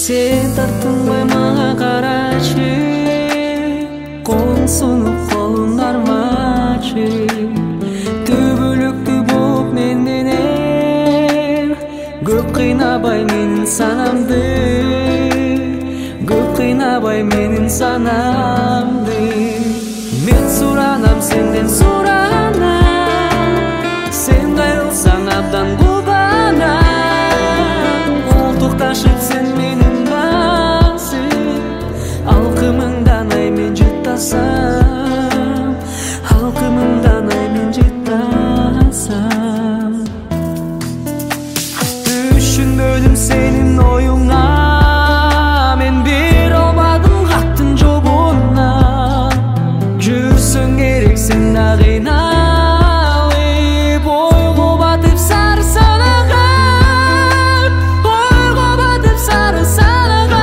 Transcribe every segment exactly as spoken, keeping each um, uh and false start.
Sen тартынбай мага карачы, колуң сунуп колун армачы. Түбөлүктүү болуп мен менен, көп кыйнабай менин санамды, көп кыйнабай менин санамды. Мен суранам сенден суранам, сен кайрылсаң абдан кубанам. Колтукташып сен менин басып, алкымыңдан ай мен жыттасам, алкымыңдан ай мен жыттасам. Түшүнбөдүм сенин оюңа, мен бир албадым каттын жобуна. Жүрсөң керек сен да кыйналып, ойго батып сары санага, ойго батып сары санага.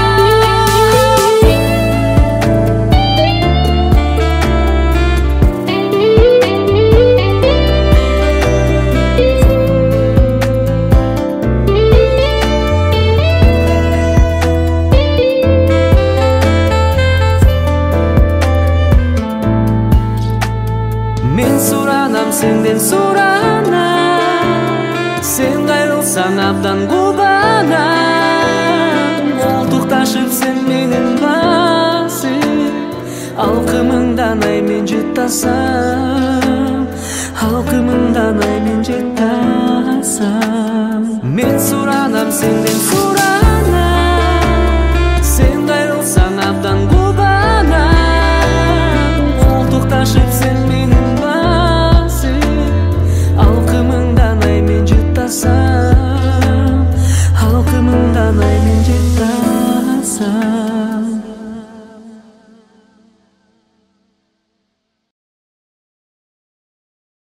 Мен суранам сенден суранам, сен кайрылсаң абдан кубанам. Колтукташып сен менин басып, алкымыңдан ай мен жыттасам, алкымыңдан ай мен жыттасам. Мен суранам сенден суранам, сен кайрылсаң абдан кубанам. Колтукташып сен менин